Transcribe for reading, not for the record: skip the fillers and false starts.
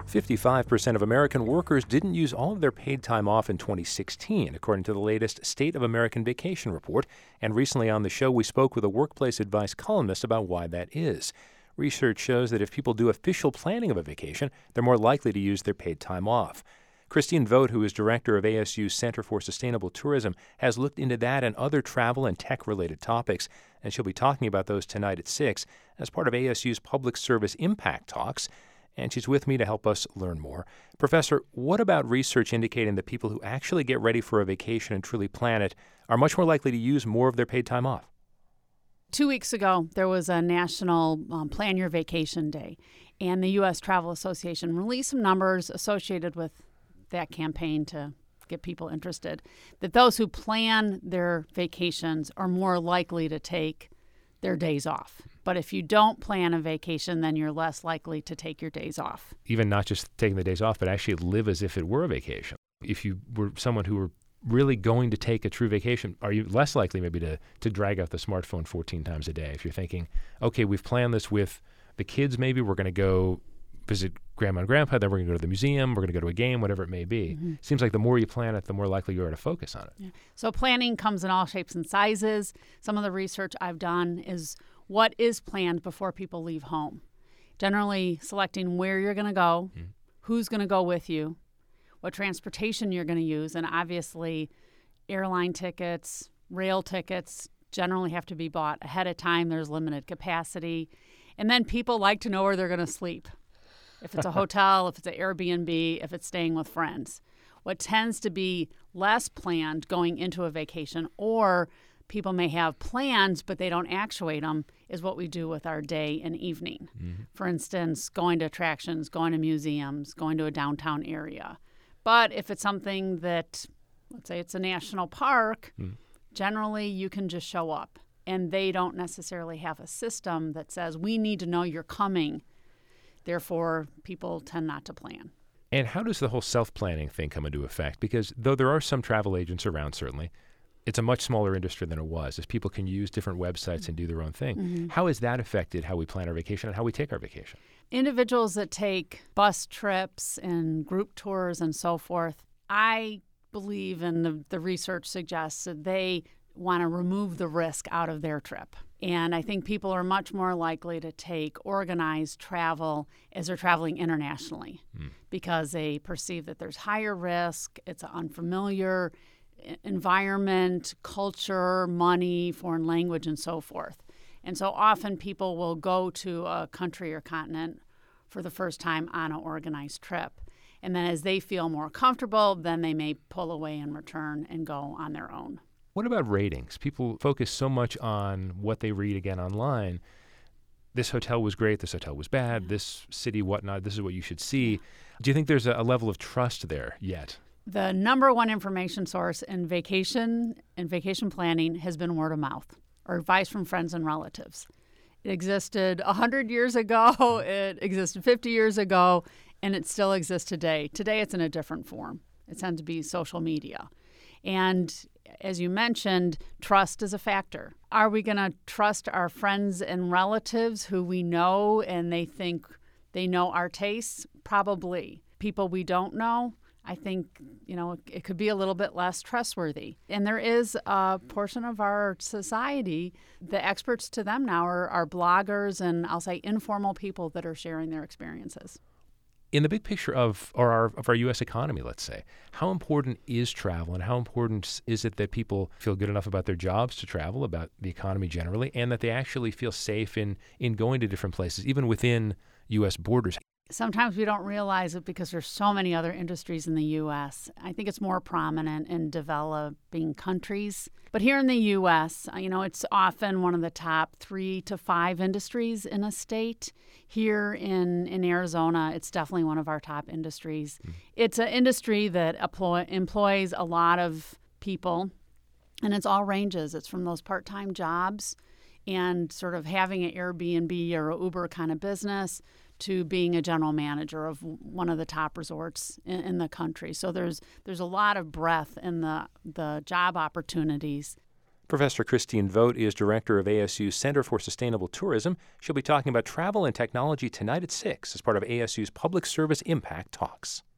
55% of American workers didn't use all of their paid time off in 2016, according to the latest State of American Vacation report. And recently on the show, we spoke with a workplace advice columnist about why that is. Research shows that if people do official planning of a vacation, they're more likely to use their paid time off. Christine Vogt, who is director of ASU's Center for Sustainable Tourism, has looked into that and other travel and tech-related topics, and she'll be talking about those tonight at 6 as part of ASU's Public Service Impact Talks. And she's with me to help us learn more. Professor, what about research indicating that people who actually get ready for a vacation and truly plan it are much more likely to use more of their paid time off? 2 weeks ago, there was a national Plan Your Vacation Day, and the U.S. Travel Association released some numbers associated with that campaign to get people interested, that those who plan their vacations are more likely to take their days off. But if you don't plan a vacation, then you're less likely to take your days off. Even not just taking the days off, but actually live as if it were a vacation. If you were someone who were really going to take a true vacation, are you less likely maybe to drag out the smartphone 14 times a day? If you're thinking, okay, we've planned this with the kids, maybe we're going to go visit grandma and grandpa, then we're going to go to the museum, we're going to go to a game, whatever it may be. Mm-hmm. Seems like the more you plan it, the more likely you are to focus on it. Yeah. So planning comes in all shapes and sizes. Some of the research I've done is what is planned before people leave home. Generally selecting where you're going to go, who's going to go with you, what transportation you're going to use, and obviously airline tickets, rail tickets generally have to be bought ahead of time. There's limited capacity. And then people like to know where they're going to sleep. If it's a hotel, if it's an Airbnb, if it's staying with friends. What tends to be less planned going into a vacation, or people may have plans but they don't actuate them, is what we do with our day and evening. Mm-hmm. For instance, going to attractions, going to museums, going to a downtown area. But if it's something that, let's say it's a national park, generally you can just show up. And they don't necessarily have a system that says, we need to know you're coming. Therefore, people tend not to plan. And how does the whole self-planning thing come into effect? Because though there are some travel agents around, certainly, it's a much smaller industry than it was, as people can use different websites and do their own thing. Mm-hmm. How has that affected how we plan our vacation and how we take our vacation? Individuals that take bus trips and group tours and so forth, I believe, and the research suggests, that they want to remove the risk out of their trip. And I think people are much more likely to take organized travel as they're traveling internationally because they perceive that there's higher risk, it's an unfamiliar environment, culture, money, foreign language, and so forth. And so often people will go to a country or continent for the first time on an organized trip. And then as they feel more comfortable, then they may pull away and return and go on their own. What about ratings? People focus so much on what they read again online. This hotel was great, this hotel was bad, this city, whatnot, this is what you should see. Do you think there's a level of trust there yet? The number one information source in vacation and vacation planning has been word of mouth or advice from friends and relatives. It existed 100 years ago, it existed 50 years ago, and it still exists today. Today it's in a different form. It tends to be social media. And as you mentioned, trust is a factor. Are we going to trust our friends and relatives who we know and they think they know our tastes? Probably. People we don't know, I think, it could be a little bit less trustworthy. And there is a portion of our society, the experts to them now are bloggers and I'll say informal people that are sharing their experiences. In the big picture of our U.S. economy, let's say, how important is travel and how important is it that people feel good enough about their jobs to travel, about the economy generally, and that they actually feel safe in going to different places, even within U.S. borders? Sometimes we don't realize it because there's so many other industries in the U.S. I think it's more prominent in developing countries. But here in the U.S., it's often one of the top 3 to 5 industries in a state. Here in Arizona, it's definitely one of our top industries. It's an industry that employs a lot of people, and it's all ranges. It's from those part-time jobs and sort of having an Airbnb or an Uber kind of business to being a general manager of one of the top resorts in the country. So there's a lot of breadth in the job opportunities. Professor Christine Vogt is director of ASU's Center for Sustainable Tourism. She'll be talking about travel and technology tonight at 6 as part of ASU's Public Service Impact Talks.